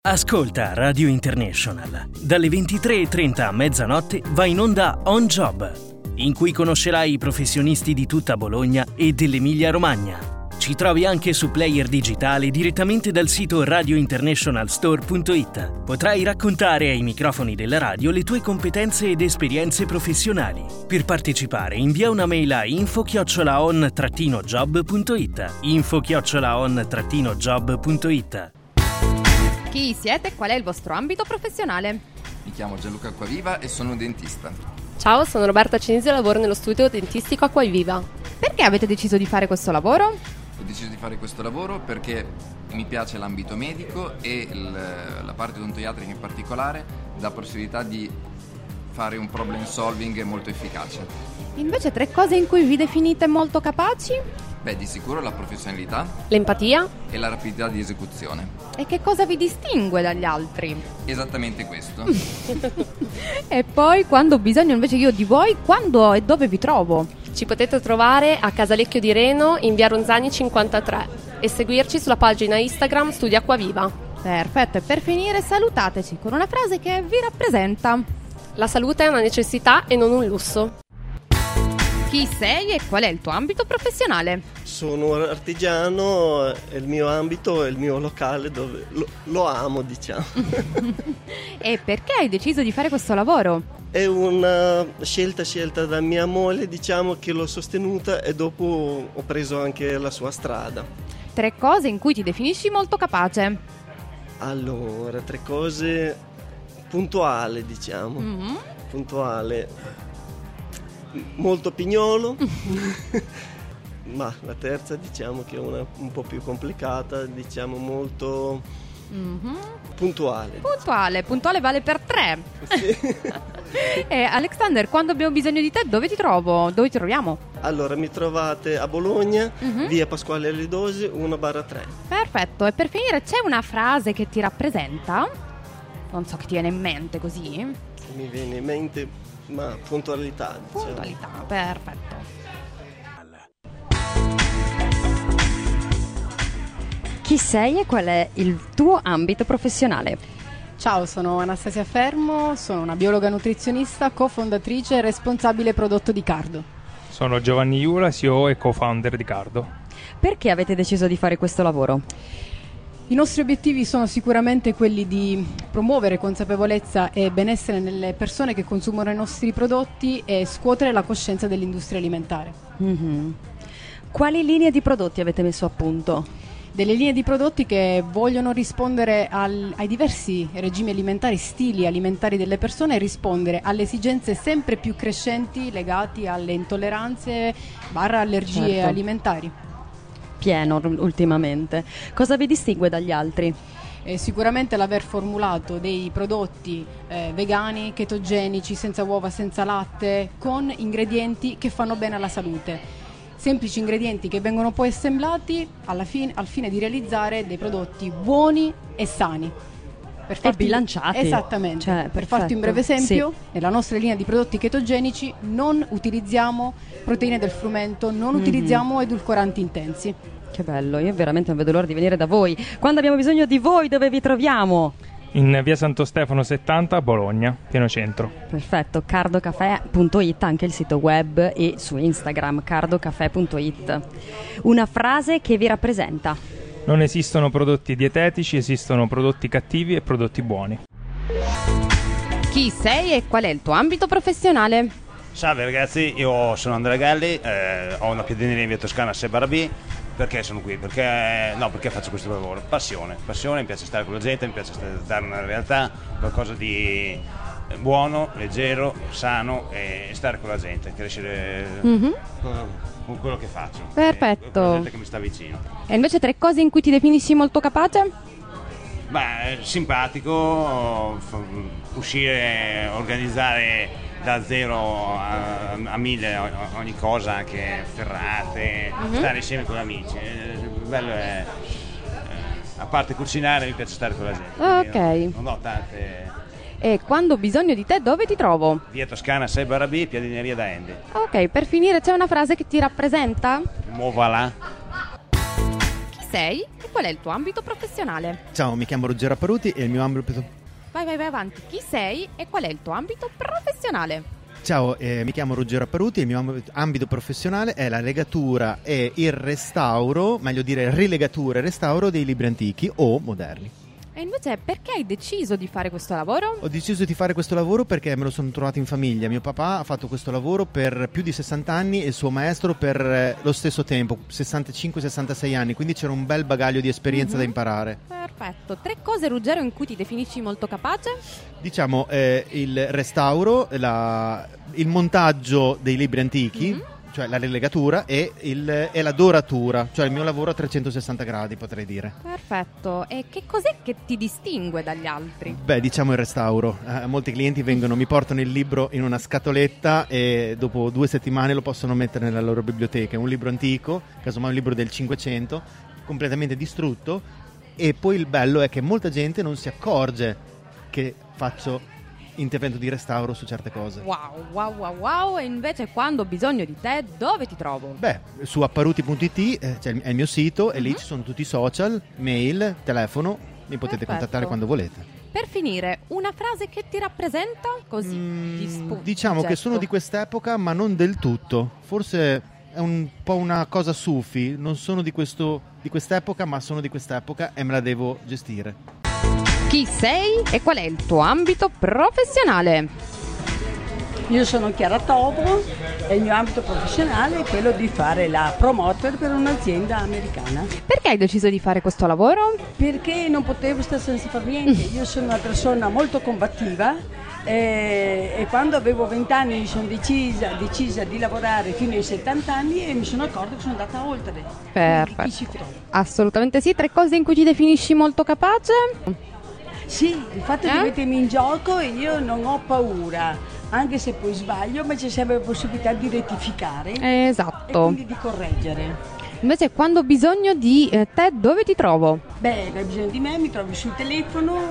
Ascolta Radio International. Dalle 23:30 a mezzanotte va in onda On Job, in cui conoscerai i professionisti di tutta Bologna e dell'Emilia-Romagna. Ci trovi anche su player digitale direttamente dal sito radiointernationalstore.it. Potrai raccontare ai microfoni della radio le tue competenze ed esperienze professionali. Per partecipare invia una mail a info@on-job.it. info@on-job.it. Chi siete e qual è il vostro ambito professionale? Mi chiamo Gianluca Acquaviva e sono un dentista. Ciao, sono Roberta Cinesio e lavoro nello studio dentistico Acquaviva. Perché avete deciso di fare questo lavoro? Ho deciso di fare questo lavoro perché mi piace l'ambito medico e la parte odontoiatrica in particolare dà possibilità di fare un problem solving molto efficace. Invece 3 cose in cui vi definite molto capaci? Beh, di sicuro la professionalità, L'empatia? e la rapidità di esecuzione. E che cosa vi distingue dagli altri? Esattamente questo. E poi, quando ho bisogno invece io di voi, quando e dove vi trovo? Ci potete trovare a Casalecchio di Reno in via Ronzani 53 e seguirci sulla pagina Instagram Studio Acquaviva. Perfetto, e per finire salutateci con una frase che vi rappresenta. La salute è una necessità e non un lusso. Chi sei e qual è il tuo ambito professionale? Sono artigiano, è il mio ambito, è il mio locale dove lo amo, diciamo. E perché hai deciso di fare questo lavoro? È una scelta da mia moglie, diciamo, che l'ho sostenuta e dopo ho preso anche la sua strada. 3 cose in cui ti definisci molto capace. Allora, 3 cose puntuale, diciamo. Puntuale, molto pignolo. Ma la terza, diciamo che è una un po' più complicata, diciamo molto puntuale. Puntuale vale per 3. Sì. E Alexander, quando abbiamo bisogno di te, dove ti trovo? Dove ti troviamo? Allora, mi trovate a Bologna, via Pasquale Alidosi, 1/3. Perfetto, e per finire c'è una frase che ti rappresenta? Non so, che ti viene in mente così? Che mi viene in mente, ma puntualità, diciamo. Puntualità, perfetto. Chi sei e qual è il tuo ambito professionale? Ciao, sono Anastasia Fermo, sono una biologa nutrizionista, cofondatrice e responsabile prodotto di Cardo. Sono Giovanni Iula, CEO e co-founder di Cardo. Perché avete deciso di fare questo lavoro? I nostri obiettivi sono sicuramente quelli di promuovere consapevolezza e benessere nelle persone che consumano i nostri prodotti e scuotere la coscienza dell'industria alimentare. Quali linee di prodotti avete messo a punto? Delle linee di prodotti che vogliono rispondere ai diversi regimi alimentari, stili alimentari delle persone e rispondere alle esigenze sempre più crescenti legate alle intolleranze / allergie Certo. alimentari. Pieno ultimamente. Cosa vi distingue dagli altri? Sicuramente l'aver formulato dei prodotti vegani, chetogenici, senza uova, senza latte, con ingredienti che fanno bene alla salute. Semplici ingredienti che vengono poi assemblati al fine di realizzare dei prodotti buoni e sani. E bilanciati. Esattamente. Cioè, per farti un breve perfetto. esempio, Sì. nella nostra linea di prodotti chetogenici non utilizziamo proteine del frumento, non utilizziamo edulcoranti intensi. Che bello, io veramente non vedo l'ora di venire da voi. Quando abbiamo bisogno di voi, dove vi troviamo? In via Santo Stefano 70 a Bologna, pieno centro. Perfetto, cardocafè.it, anche il sito web, e su Instagram cardocafè.it. Una frase che vi rappresenta. Non esistono prodotti dietetici, esistono prodotti cattivi e prodotti buoni. Chi sei e qual è il tuo ambito professionale? Salve ragazzi, io sono Andrea Galli, ho una piadineria in via Toscana 6/B. Perché sono qui? Perché faccio questo lavoro? Passione, mi piace stare con la gente, mi piace dare una realtà, qualcosa di buono, leggero, sano e stare con la gente, crescere con quello che faccio. Perfetto. Con la gente che mi sta vicino. E invece 3 cose in cui ti definisci molto capace? Beh, simpatico, uscire, organizzare da 0 a 1000 ogni cosa, anche ferrate, stare insieme con gli amici. Bello è, a parte cucinare, mi piace stare con la gente. Ok. Non ho tante. E quando ho bisogno di te, dove ti trovo? Via Toscana 6/B, piadineria da Andy. Ok, per finire c'è una frase che ti rappresenta? Voilà. Chi sei e e qual è il tuo ambito professionale? Ciao, mi chiamo Ruggero Apparuti e il mio ambito... Vai avanti. Chi sei e qual è il tuo ambito professionale? Ciao, mi chiamo Ruggero Apparuti e il mio ambito professionale è la legatura e il restauro, meglio dire rilegatura e restauro dei libri antichi o moderni. E invece perché hai deciso di fare questo lavoro? Ho deciso di fare questo lavoro perché me lo sono trovato in famiglia. Mio papà ha fatto questo lavoro per più di 60 anni e il suo maestro per lo stesso tempo, 65-66 anni, quindi c'era un bel bagaglio di esperienza da imparare. Perfetto. 3 cose, Ruggero, in cui ti definisci molto capace? Diciamo il restauro, il montaggio dei libri antichi, cioè la rilegatura e la doratura, cioè il mio lavoro a 360 gradi, potrei dire. Perfetto. E che cos'è che ti distingue dagli altri? Beh, diciamo il restauro. Molti clienti mi portano il libro in una scatoletta e dopo 2 settimane lo possono mettere nella loro biblioteca. È un libro antico, casomai un libro del 500, completamente distrutto, e poi il bello è che molta gente non si accorge che faccio intervento di restauro su certe cose. Wow. E invece quando ho bisogno di te, dove ti trovo? Beh, su apparuti.it è il mio sito e lì ci sono tutti i social, mail, telefono, mi potete contattare quando volete. Per finire, una frase che ti rappresenta così di spunto. Diciamo che sono di quest'epoca, ma non del tutto. Forse è un po' una cosa sufi, non sono di quest'epoca, ma sono di quest'epoca e me la devo gestire. Chi sei e qual è il tuo ambito professionale? Io sono Chiara Tobo e il mio ambito professionale è quello di fare la promoter per un'azienda americana. Perché hai deciso di fare questo lavoro? Perché non potevo stare senza fare niente. Io sono una persona molto combattiva e quando avevo 20 anni mi sono decisa di lavorare fino ai 70 anni e mi sono accorta che sono andata oltre. Perfetto. Assolutamente sì. 3 cose in cui ti definisci molto capace? Sì, il fatto di mettermi in gioco e io non ho paura, anche se poi sbaglio, ma c'è sempre la possibilità di rettificare. Esatto. E quindi di correggere. Invece quando ho bisogno di te, dove ti trovo? Beh, hai bisogno di me, mi trovi sul telefono,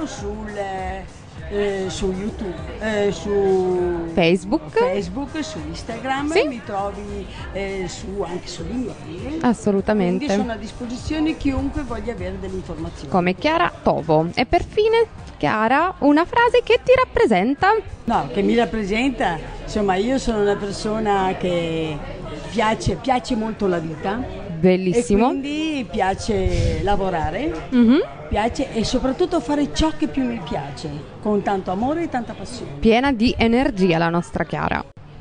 su YouTube, su Facebook, su Instagram, sì? Mi trovi anche sull'email. Assolutamente. Quindi sono a disposizione chiunque voglia avere delle informazioni. Come Chiara Tobo. E per fine, Chiara, una frase che ti rappresenta? No, che mi rappresenta, insomma, io sono una persona che piace molto la vita. Bellissimo. E quindi piace lavorare, piace e soprattutto fare ciò che più mi piace, con tanto amore e tanta passione. Piena di energia la nostra Chiara.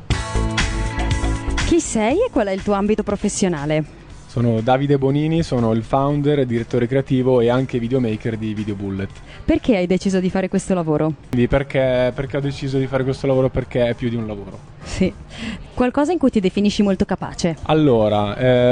Chi sei e qual è il tuo ambito professionale? Sono Davide Bonini, sono il founder, direttore creativo e anche videomaker di Video Bullet. Perché hai deciso di fare questo lavoro? Quindi perché ho deciso di fare questo lavoro? Perché è più di un lavoro. Sì. Qualcosa in cui ti definisci molto capace? Allora,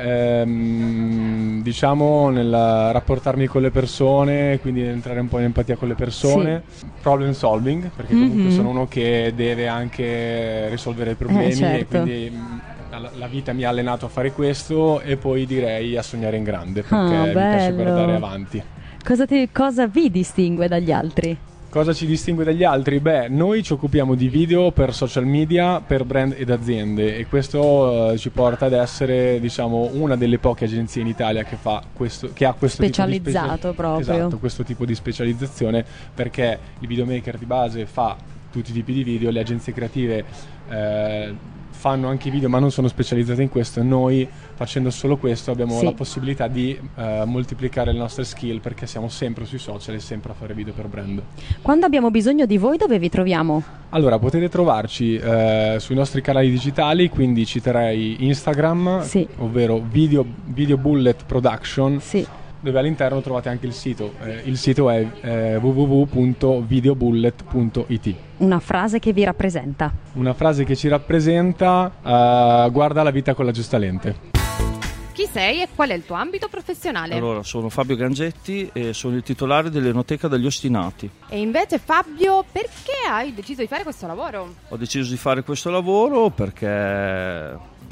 diciamo nel rapportarmi con le persone, quindi entrare un po' in empatia con le persone, sì. Problem solving, perché comunque sono uno che deve anche risolvere problemi, certo. E quindi la vita mi ha allenato a fare questo e poi direi a sognare in grande, perché mi piace guardare avanti. Cosa vi distingue dagli altri? Cosa ci distingue dagli altri? Beh, noi ci occupiamo di video per social media, per brand ed aziende e questo ci porta ad essere, diciamo, una delle poche agenzie in Italia che fa questo, che ha questo specializzato tipo di proprio. Questo tipo di specializzazione, perché il videomaker di base fa tutti i tipi di video, le agenzie creative fanno anche i video ma non sono specializzate in questo. Noi facendo solo questo abbiamo la possibilità di moltiplicare le nostre skill, perché siamo sempre sui social e sempre a fare video per brand. Quando abbiamo bisogno di voi, dove vi troviamo? Allora, potete trovarci sui nostri canali digitali, quindi citerei Instagram, ovvero Video Bullet Production, dove all'interno trovate anche il sito. Il sito è www.videobullet.it. Una frase che vi rappresenta? Una frase che ci rappresenta: guarda la vita con la giusta lente. Chi sei e qual è il tuo ambito professionale? Allora, sono Fabio Gangetti e sono il titolare dell'Enoteca degli Ostinati. E invece Fabio, perché hai deciso di fare questo lavoro? Ho deciso di fare questo lavoro perché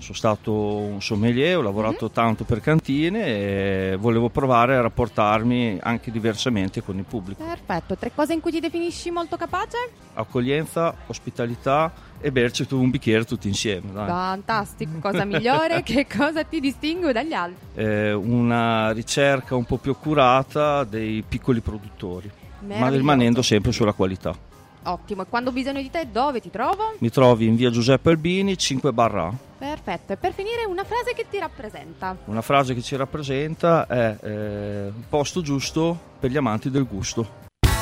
sono stato un sommelier, ho lavorato tanto per cantine e volevo provare a rapportarmi anche diversamente con il pubblico. Perfetto, 3 cose in cui ti definisci molto capace? Accoglienza, ospitalità e berci un bicchiere tutti insieme. Dai. Fantastico, cosa migliore, che cosa ti distingue dagli altri? Una ricerca un po' più accurata dei piccoli produttori, ma rimanendo sempre sulla qualità. Ottimo, e quando ho bisogno di te dove ti trovo? Mi trovi in via Giuseppe Albini 5/A. Perfetto, e per finire una frase che ti rappresenta. Una frase che ci rappresenta è il posto giusto per gli amanti del gusto.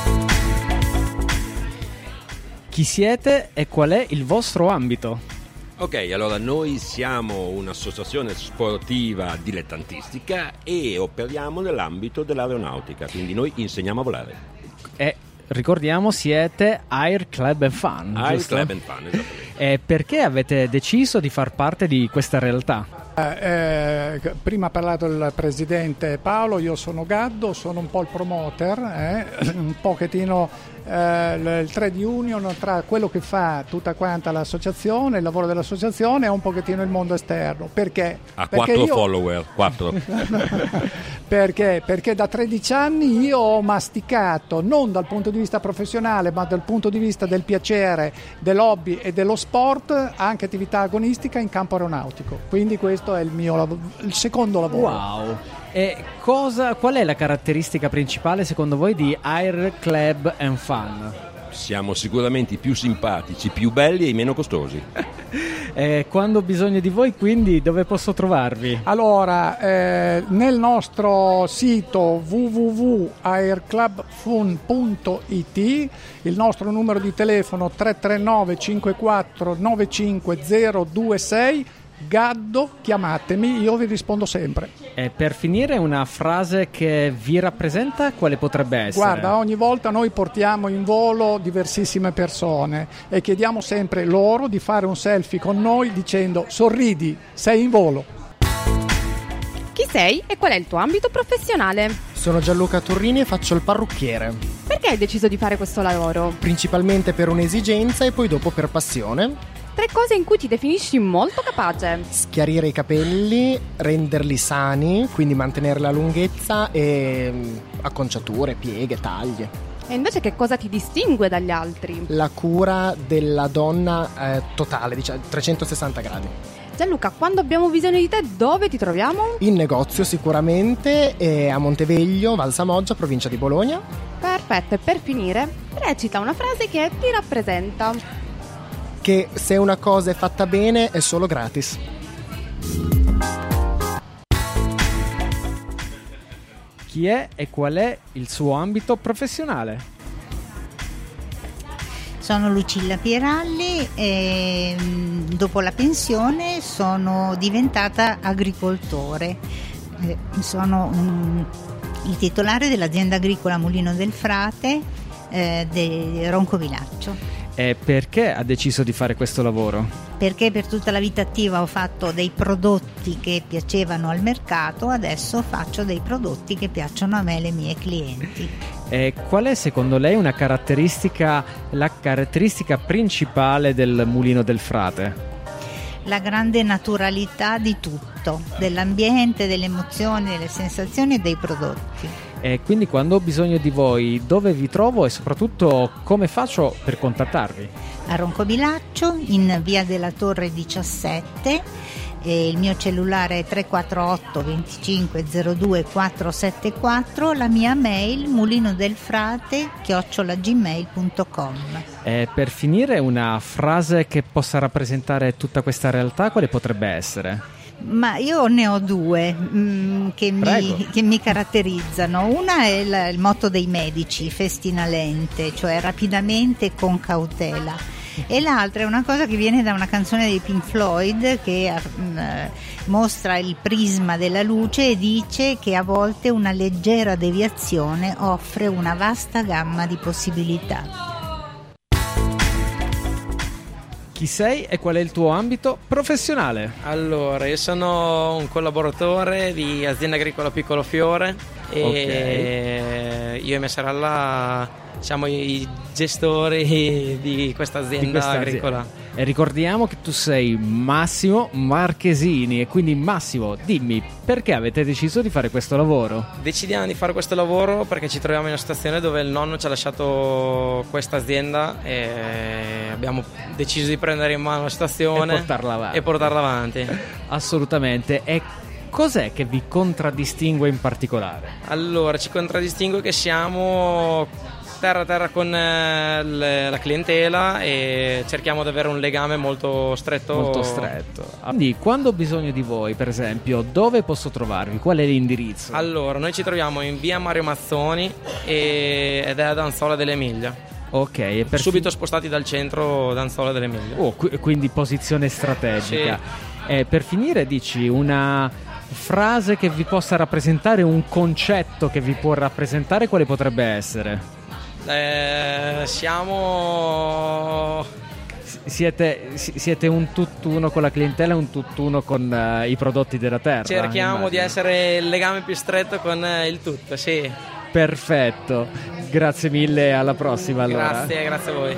Chi siete e qual è il vostro ambito? Ok, allora noi siamo un'associazione sportiva dilettantistica e operiamo nell'ambito dell'aeronautica, quindi noi insegniamo a volare. Ricordiamo, siete Air Club and Fun. Air giusto? Club and Fun, esattamente. E perché avete deciso di far parte di questa realtà? Prima ha parlato il presidente Paolo, io sono Gaddo, sono un po' il promoter, un pochettino il trade union tra quello che fa tutta quanta l'associazione, il lavoro dell'associazione e un pochettino il mondo esterno. Perché? Ha 4 follower, 4. Perché da 13 anni io ho masticato, non dal punto di vista professionale, ma dal punto di vista del piacere, dell'hobby e dello sport, anche attività agonistica in campo aeronautico. Quindi questo è il secondo lavoro. Wow! E qual è la caratteristica principale secondo voi di Air Club and Fun? Siamo sicuramente i più simpatici, più belli e i meno costosi. Quando ho bisogno di voi, quindi, dove posso trovarvi? Allora, nel nostro sito www.airclubfun.it, il nostro numero di telefono 339 54 95 026. Gaddo, chiamatemi, io vi rispondo sempre. E per finire, una frase che vi rappresenta, quale potrebbe essere? Guarda, ogni volta noi portiamo in volo diversissime persone e chiediamo sempre loro di fare un selfie con noi dicendo: sorridi, sei in volo. Chi sei e qual è il tuo ambito professionale? Sono Gianluca Turrini e faccio il parrucchiere. Perché hai deciso di fare questo lavoro? Principalmente per un'esigenza e poi dopo per passione. 3 cose in cui ti definisci molto capace. Schiarire i capelli, renderli sani, quindi mantenere la lunghezza e acconciature, pieghe, taglie. E invece che cosa ti distingue dagli altri? La cura della donna totale, diciamo 360 gradi. Gianluca, quando abbiamo bisogno di te dove ti troviamo? In negozio sicuramente, a Monteveglio, Valsamoggia, provincia di Bologna. Perfetto, e per finire recita una frase che ti rappresenta. Che se una cosa è fatta bene è solo gratis. Chi è e qual è il suo ambito professionale? Sono Lucilla Pieralli e dopo la pensione sono diventata agricoltore. Sono il titolare dell'azienda agricola Mulino del Frate di Roncovilaccio. E perché ha deciso di fare questo lavoro? Perché per tutta la vita attiva ho fatto dei prodotti che piacevano al mercato, adesso faccio dei prodotti che piacciono a me e alle mie clienti. E qual è secondo lei la caratteristica principale del Mulino del Frate? La grande naturalità di tutto, dell'ambiente, delle emozioni, delle sensazioni e dei prodotti. E quindi quando ho bisogno di voi, dove vi trovo e soprattutto come faccio per contattarvi? A Roncovilaccio, in via della Torre 17, e il mio cellulare è 348 25 02 474, la mia mail mulinodelfrate@gmail.com. E per finire, una frase che possa rappresentare tutta questa realtà, quale potrebbe essere? Ma io ne ho 2 che mi caratterizzano. Una è il motto dei medici, festina lente, cioè rapidamente e con cautela. E l'altra è una cosa che viene da una canzone dei Pink Floyd che mostra il prisma della luce e dice che a volte una leggera deviazione offre una vasta gamma di possibilità. Chi sei e qual è il tuo ambito professionale? Allora, io sono un collaboratore di Azienda Agricola Piccolo Fiore e io e mia sorella siamo i gestori di questa azienda agricola. E ricordiamo che tu sei Massimo Marchesini, e quindi Massimo, dimmi, perché avete deciso di fare questo lavoro? Decidiamo di fare questo lavoro perché ci troviamo in una situazione dove il nonno ci ha lasciato questa azienda e abbiamo deciso di prendere in mano la situazione e portarla avanti. avanti. Assolutamente. E cos'è che vi contraddistingue in particolare? Allora, ci contraddistingue che siamo terra a terra con la clientela e cerchiamo di avere un legame molto stretto. Molto stretto. Quindi quando ho bisogno di voi, per esempio, dove posso trovarvi? Qual è l'indirizzo? Allora, noi ci troviamo in via Mario Mazzoni ed è ad Anzola dell'Emilia. Ok, e subito spostati dal centro d'Anzola dell'Emilia. Quindi posizione strategica. Sì. Per finire, dici una frase che vi possa rappresentare, un concetto che vi può rappresentare, quale potrebbe essere? Siete un tutt'uno con la clientela e un tutt'uno con i prodotti della terra. Cerchiamo di essere il legame più stretto con il tutto, sì. Perfetto, grazie mille, alla prossima allora. Grazie a voi.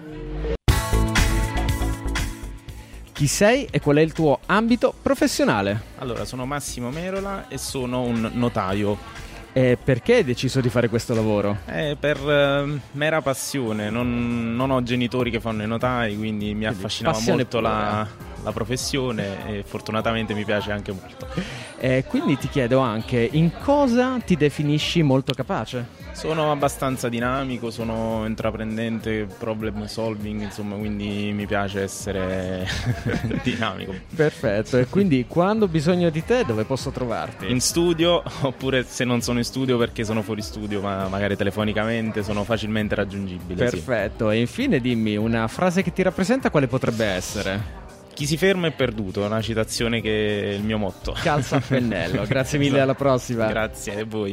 Chi sei e qual è il tuo ambito professionale? Allora, sono Massimo Merola e sono un notaio. E perché hai deciso di fare questo lavoro? Per mera passione, non ho genitori che fanno i notai, quindi mi affascinava molto la professione e fortunatamente mi piace anche molto. Quindi ti chiedo anche, in cosa ti definisci molto capace? Sono abbastanza dinamico, sono intraprendente, problem solving, insomma, quindi mi piace essere dinamico. Perfetto, e quindi quando ho bisogno di te dove posso trovarti? In studio, oppure se non sono in studio perché sono fuori studio, ma magari telefonicamente sono facilmente raggiungibile. Perfetto, e infine dimmi una frase che ti rappresenta, quale potrebbe essere? Chi si ferma è perduto, è una citazione che è il mio motto. Calza a pennello. Grazie mille, alla prossima. Grazie a voi.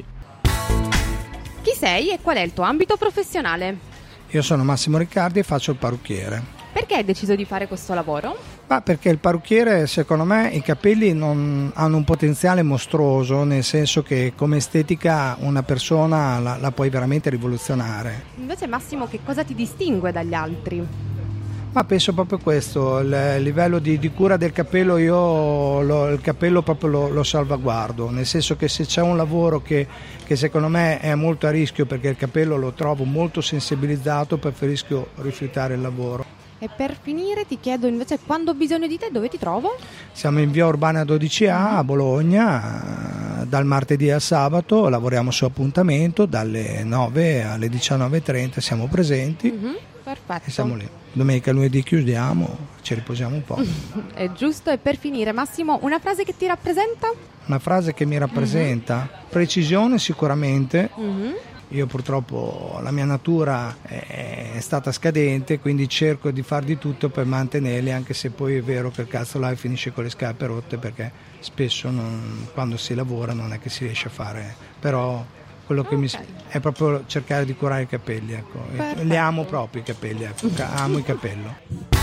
Chi sei e qual è il tuo ambito professionale? Io sono Massimo Riccardi e faccio il parrucchiere. Perché hai deciso di fare questo lavoro? Perché il parrucchiere, secondo me, i capelli hanno un potenziale mostruoso, nel senso che come estetica una persona la puoi veramente rivoluzionare. Invece Massimo, che cosa ti distingue dagli altri? Ma penso proprio questo, il livello di cura del capello, il capello proprio lo salvaguardo, nel senso che se c'è un lavoro che secondo me è molto a rischio, perché il capello lo trovo molto sensibilizzato, preferisco rifiutare il lavoro. E per finire ti chiedo invece, quando ho bisogno di te dove ti trovo? Siamo in via Urbana 12A a Bologna, dal martedì al sabato lavoriamo su appuntamento, dalle 9 alle 19.30 siamo presenti. Perfetto. E siamo lì. Domenica e lunedì chiudiamo, ci riposiamo un po'. È giusto. E per finire, Massimo, una frase che ti rappresenta? Una frase che mi rappresenta? Precisione sicuramente. Io purtroppo la mia natura è stata scadente, quindi cerco di far di tutto per mantenerli, anche se poi è vero che il cazzo live finisce con le scarpe rotte, perché spesso quando si lavora non è che si riesce a fare, però quello che è proprio cercare di curare i capelli, ecco. Li amo proprio i capelli, ecco. Amo il capello.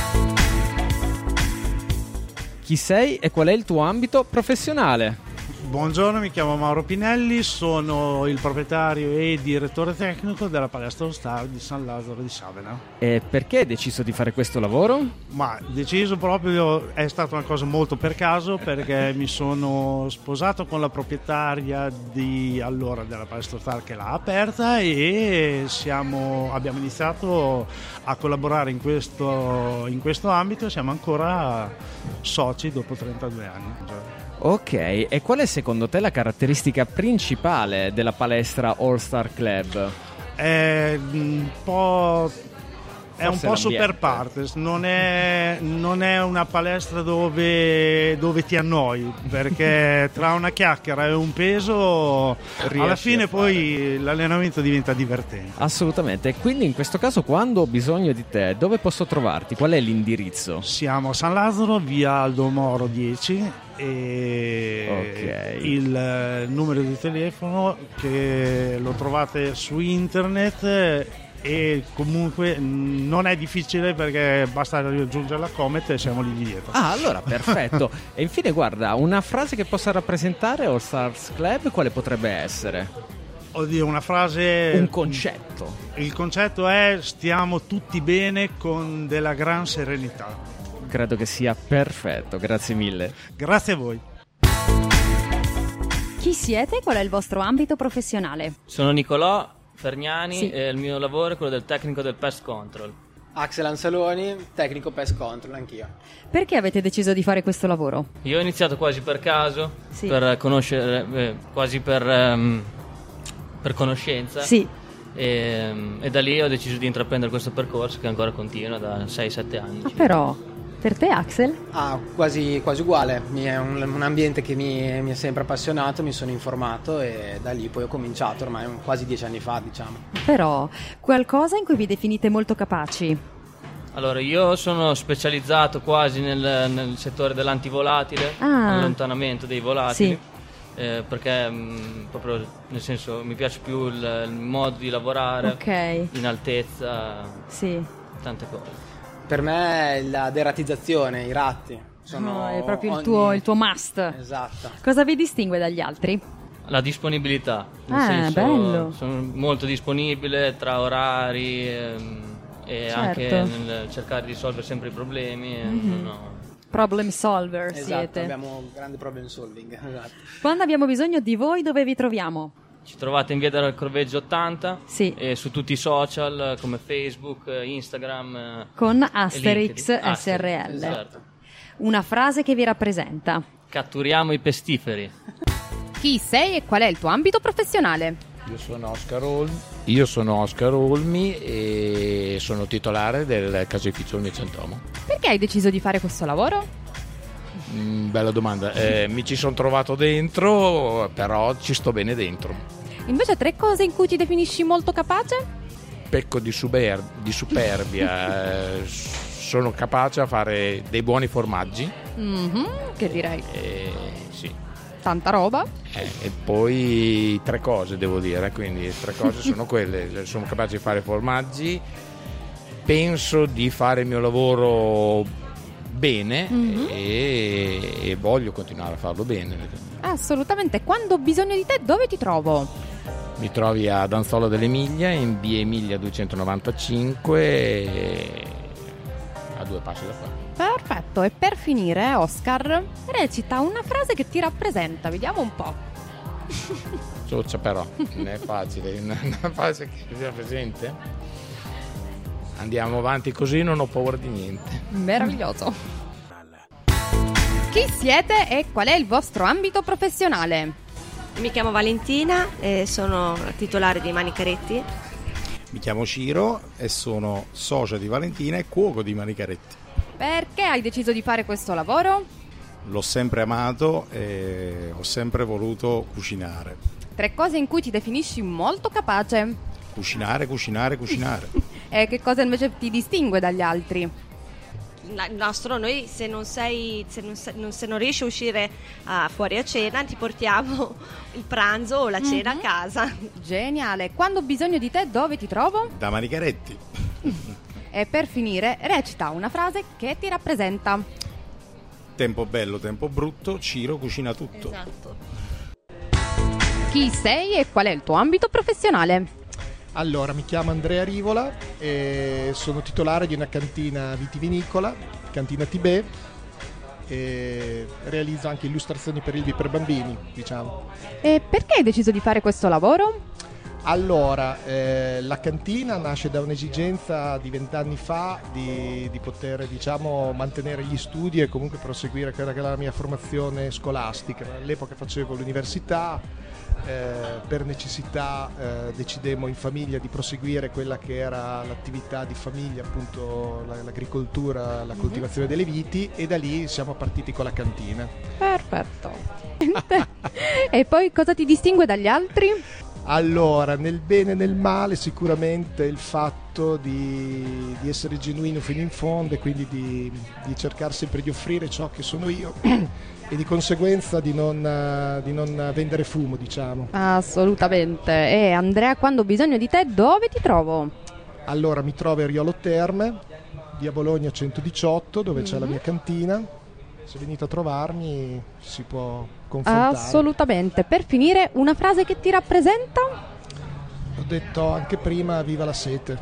Chi sei e qual è il tuo ambito professionale? Buongiorno, mi chiamo Mauro Pinelli, sono il proprietario e direttore tecnico della palestra All Star di San Lazzaro di Savena. E perché hai deciso di fare questo lavoro? Ma deciso proprio, è stata una cosa molto per caso, perché mi sono sposato con la proprietaria della palestra All Star che l'ha aperta, e abbiamo iniziato a collaborare in questo ambito, e siamo ancora soci dopo 32 anni. Ok, e qual è secondo te la caratteristica principale della palestra All Star Club? È un po' super partes, non è una palestra dove ti annoi, perché tra una chiacchiera e un peso alla fine poi l'allenamento diventa divertente. Assolutamente, quindi in questo caso quando ho bisogno di te dove posso trovarti? Qual è l'indirizzo? Siamo a San Lazzaro, via Aldo Moro 10, e il numero di telefono che lo trovate su internet, e comunque non è difficile perché basta raggiungere la Comet e siamo lì dietro. Allora perfetto. E infine guarda, una frase che possa rappresentare All Stars Club quale potrebbe essere? Oddio, una frase... Un concetto. Il concetto è: stiamo tutti bene con della gran serenità. Credo che sia perfetto, grazie mille. Grazie a voi. Chi siete e qual è il vostro ambito professionale? Sono Nicolò Fergnani Sì. e il mio lavoro è quello del tecnico del pest control. Axel Ansaloni, tecnico pest control, anch'io. Perché avete deciso di fare questo lavoro? Io ho iniziato quasi per caso, Sì. per conoscere, quasi per conoscenza. Sì. E da lì ho deciso di intraprendere questo percorso che ancora continua da 6-7 anni. Però, per te Axel? Quasi uguale. È un ambiente che mi è sempre appassionato, mi sono informato e da lì poi ho cominciato, ormai quasi 10 anni fa, diciamo. Però, qualcosa in cui vi definite molto capaci? Allora, io sono specializzato quasi nel settore dell'antivolatile, allontanamento dei volatili. Sì. Perché proprio nel senso mi piace più il modo di lavorare, Ok. in altezza, Sì. tante cose. Per me la deratizzazione, i ratti sono È proprio il tuo must. Esatto. Cosa vi distingue dagli altri? La disponibilità, nel senso, bello. sono molto disponibile tra orari e Certo. anche nel cercare di risolvere sempre i problemi. Mhm. Problem solver Esatto, siete. abbiamo grande problem solving. Esatto. Quando abbiamo bisogno di voi, dove vi troviamo? Ci trovate in via del Corveggio 80 Sì. e su tutti i social come Facebook, Instagram Con e Asterix LinkedIn. SRL. Certo. Una frase che vi rappresenta. Catturiamo i pestiferi. Chi sei e qual è il tuo ambito professionale? Io sono Oscar Olmi e sono titolare del caseificio Il Micentomo. Perché hai deciso di fare questo lavoro? Bella domanda. Mi ci sono trovato dentro, però ci sto bene dentro. Invece 3 cose in cui ti definisci molto capace? Pecco di superbia, sono capace a fare dei buoni formaggi. Che direi. Sì. Tanta roba. E poi 3 cose devo dire, quindi 3 cose sono quelle: sono capace di fare formaggi, penso di fare il mio lavoro bene e voglio continuare a farlo bene. Assolutamente. Quando ho bisogno di te, dove ti trovo? Mi trovi a Danzola dell'Emilia, in via Emilia 295, a 2 passi da qua. Perfetto. E per finire, Oscar, recita una frase che ti rappresenta. Vediamo un po'. Cioccia però, non è facile, una frase che sia presente. Andiamo avanti così, non ho paura di niente. Meraviglioso. Chi siete e qual è il vostro ambito professionale? Mi chiamo Valentina e sono titolare di Manicaretti. Mi chiamo Ciro e sono socia di Valentina e cuoco di Manicaretti. Perché hai deciso di fare questo lavoro? L'ho sempre amato e ho sempre voluto cucinare. 3 cose in cui ti definisci molto capace. Cucinare. E che cosa invece ti distingue dagli altri? Il nostro, noi se non riesci a uscire fuori a cena, ti portiamo il pranzo o la cena a casa. Geniale. Quando ho bisogno di te, dove ti trovo? Da Manicaretti. E per finire, recita una frase che ti rappresenta. Tempo bello, tempo brutto, Ciro cucina tutto. Esatto. Chi sei e qual è il tuo ambito professionale? Allora, mi chiamo Andrea Rivola e sono titolare di una cantina vitivinicola, Cantina Tibè, e realizzo anche illustrazioni per libri per bambini, diciamo. E perché hai deciso di fare questo lavoro? Allora, la cantina nasce da un'esigenza di 20 anni fa di poter, diciamo, mantenere gli studi e comunque proseguire quella che era la mia formazione scolastica. All'epoca facevo l'università, per necessità decidemmo in famiglia di proseguire quella che era l'attività di famiglia, appunto l'agricoltura, la coltivazione delle viti, e da lì siamo partiti con la cantina. Perfetto. E poi cosa ti distingue dagli altri? Allora, nel bene e nel male sicuramente il fatto di essere genuino fino in fondo e quindi di cercare sempre di offrire ciò che sono io e di conseguenza di non vendere fumo, diciamo. Assolutamente. E Andrea, quando ho bisogno di te, dove ti trovo? Allora, mi trovo a Riolo Terme, via Bologna 118, dove c'è la mia cantina. Se venite a trovarmi si può confrontare. Assolutamente. Per finire, una frase che ti rappresenta? detto anche prima, viva la sete.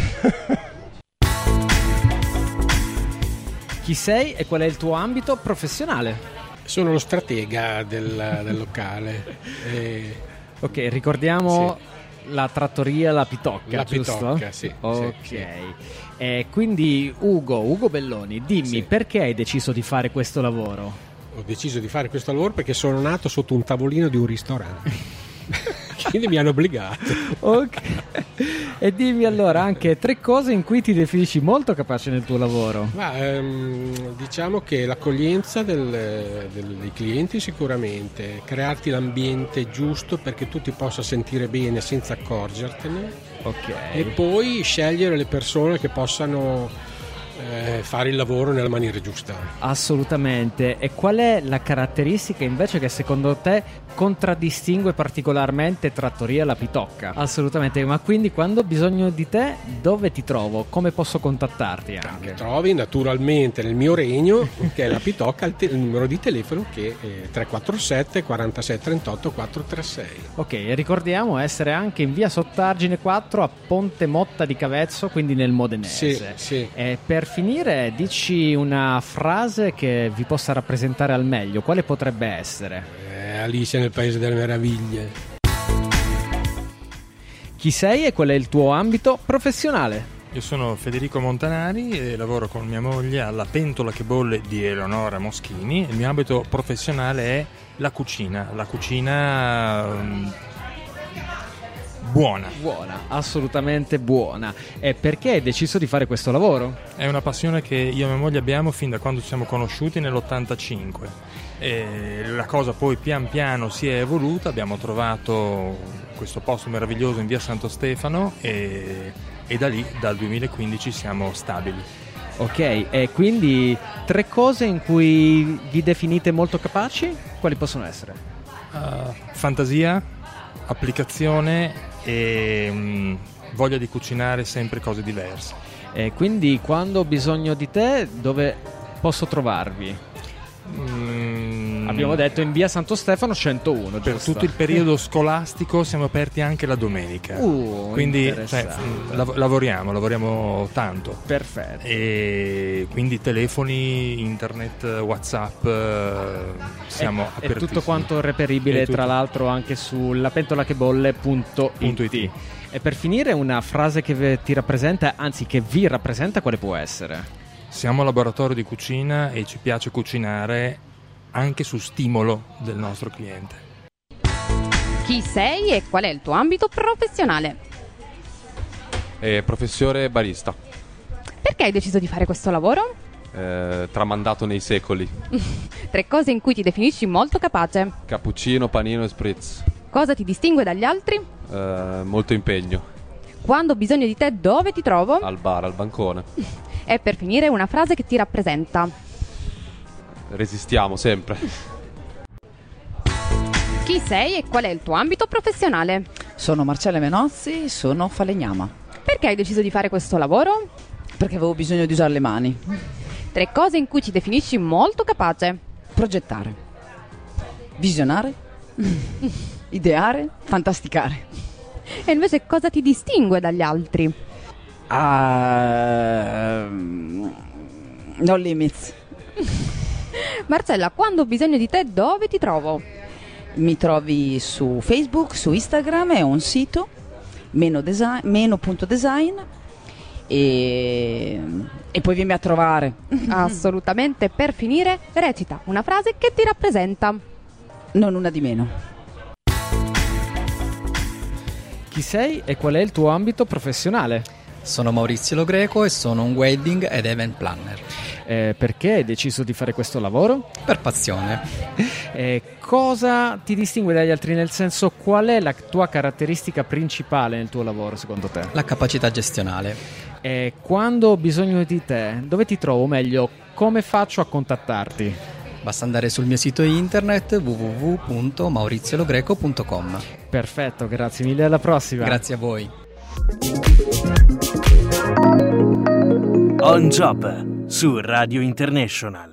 Chi sei e qual è il tuo ambito professionale? Sono lo stratega del locale. Ok, ricordiamo la trattoria La Pitocca, La giusto? Pitocca, sì. Ok. Sì. Quindi Ugo Belloni, dimmi perché hai deciso di fare questo lavoro? Ho deciso di fare questo lavoro perché sono nato sotto un tavolino di un ristorante. Quindi mi hanno obbligato. Ok. E dimmi allora anche 3 cose in cui ti definisci molto capace nel tuo lavoro. Diciamo che l'accoglienza dei clienti sicuramente, crearti l'ambiente giusto perché tu ti possa sentire bene senza accorgertene. Ok. E poi scegliere le persone che possano fare il lavoro nella maniera giusta. Assolutamente. E qual è la caratteristica invece che secondo te contraddistingue particolarmente Trattoria La Pitocca? Assolutamente. Ma quindi quando ho bisogno di te, dove ti trovo? Come posso contattarti anche? Mi trovi naturalmente nel mio regno, che è La Pitocca, il numero di telefono che è 347 46 38 436. Ok, e ricordiamo essere anche in via Sottargine 4 a Ponte Motta di Cavezzo, quindi nel Modenese. Sì. E per finire, dici una frase che vi possa rappresentare al meglio. Quale potrebbe essere? Alice nel Paese delle Meraviglie. Chi sei e qual è il tuo ambito professionale? Io sono Federico Montanari e lavoro con mia moglie alla Pentola che bolle di Eleonora Moschini. Il mio ambito professionale è la cucina. La cucina buona, assolutamente buona. E perché hai deciso di fare questo lavoro? È una passione che io e mia moglie abbiamo fin da quando ci siamo conosciuti nell'85 e la cosa poi pian piano si è evoluta. Abbiamo trovato questo posto meraviglioso in via Santo Stefano e da lì, dal 2015, siamo stabili. Ok, e quindi 3 cose in cui vi definite molto capaci? Quali possono essere? Fantasia, applicazione e voglia di cucinare sempre cose diverse. E quindi quando ho bisogno di te, dove posso trovarvi? Abbiamo detto in via Santo Stefano 101, per giusto? tutto il periodo scolastico siamo aperti anche la domenica, quindi lavoriamo tanto. Perfetto. E quindi telefoni, internet, WhatsApp, siamo apertissimi. È tutto quanto reperibile tra l'altro anche su lapentolacheBolle.it. E per finire, una frase che ti rappresenta, anzi che vi rappresenta, quale può essere? Siamo un laboratorio di cucina e ci piace cucinare anche su stimolo del nostro cliente. Chi sei e qual è il tuo ambito professionale? Professore barista. Perché hai deciso di fare questo lavoro? Tramandato nei secoli. 3 cose in cui ti definisci molto capace. Cappuccino, panino e spritz. Cosa ti distingue dagli altri? Molto impegno. Quando ho bisogno di te, dove ti trovo? Al bar, al bancone. E per finire, una frase che ti rappresenta. Resistiamo sempre. Chi sei e qual è il tuo ambito professionale? Sono Marcella Menozzi, sono falegnama. Perché hai deciso di fare questo lavoro? Perché avevo bisogno di usare le mani. 3 cose in cui ci definisci molto capace. Progettare, visionare, ideare, fantasticare. E invece cosa ti distingue dagli altri? No limits. Marcella, quando ho bisogno di te, dove ti trovo? Mi trovi su Facebook, su Instagram, è un sito meno.design e poi vieni a trovare. Assolutamente. Per finire, recita una frase che ti rappresenta. Non una di meno. Chi sei e qual è il tuo ambito professionale? Sono Maurizio Lo Greco e sono un wedding ed event planner. Perché hai deciso di fare questo lavoro? Per passione. Cosa ti distingue dagli altri? Nel senso, qual è la tua caratteristica principale nel tuo lavoro secondo te? La capacità gestionale. Quando ho bisogno di te, dove ti trovo? O meglio, come faccio a contattarti? Basta andare sul mio sito internet www.mauriziologreco.com. Perfetto, grazie mille, alla prossima. Grazie a voi. On Job su Radio International.